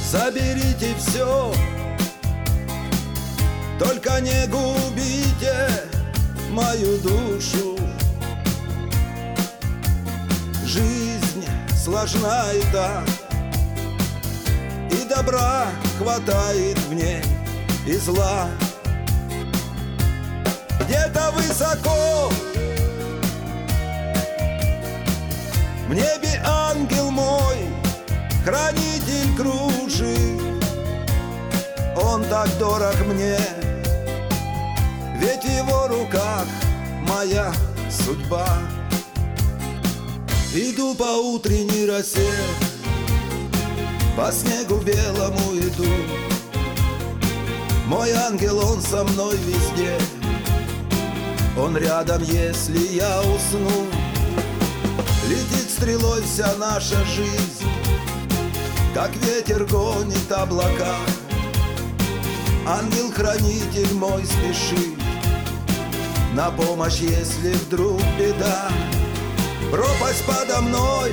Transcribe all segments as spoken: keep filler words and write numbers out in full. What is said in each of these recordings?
заберите все, только не губите мою душу. Жизнь сложна и так, и добра хватает в ней, и зла. Где-то высоко в небе ангел мой, хранитель кружит. Он так дорог мне, ведь в его руках моя судьба. Иду по утренней росе, по снегу белому иду. Мой ангел, он со мной везде, он рядом, если я усну. Летит стрелой вся наша жизнь, как ветер гонит облака. Ангел-хранитель мой спешит на помощь, если вдруг беда. Пропасть подо мной,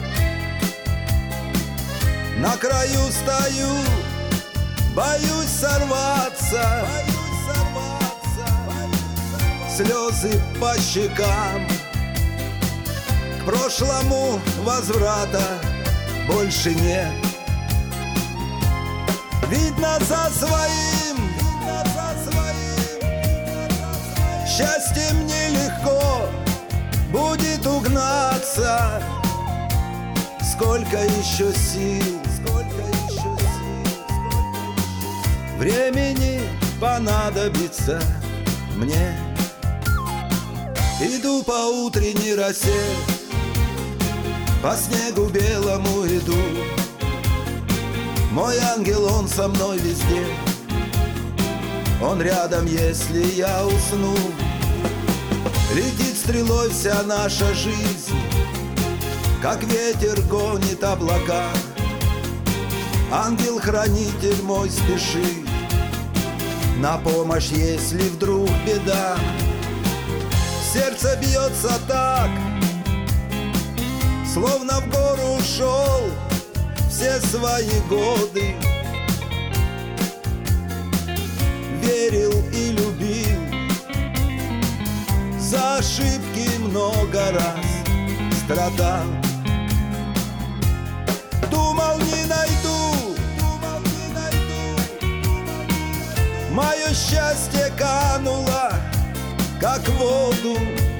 на краю стою, боюсь сорваться, слезы по щекам. К прошлому возврата больше нет. Видно за своим, счастьем нелегко будет угнаться. Сколько еще сил, сколько еще сил, времени понадобится мне. Иду по утренней росе, по снегу белому иду. Мой ангел, он со мной везде, он рядом, если я усну. Летит стрелой вся наша жизнь, как ветер гонит облака. Ангел-хранитель мой спешит на помощь, если вдруг беда. Сердце бьется так, словно в гору ушел все свои годы. Верил и любил, за ошибки много раз страдал. Думал, не найду, думал, не найду, мое счастье кануло, как в воду.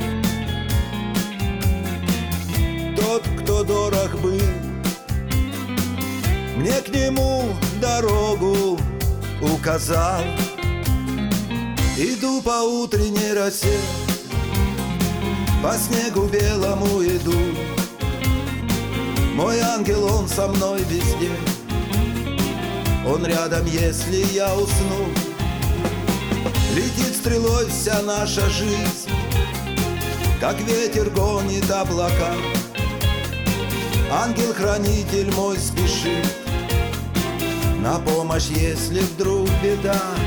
Тот, кто дорог был, мне к нему дорогу указал. Иду по утренней росе, по снегу белому иду. Мой ангел, он со мной везде, он рядом, если я усну. Летит стрелой вся наша жизнь, как ветер гонит облака. Ангел-хранитель мой спешит на помощь, если вдруг беда.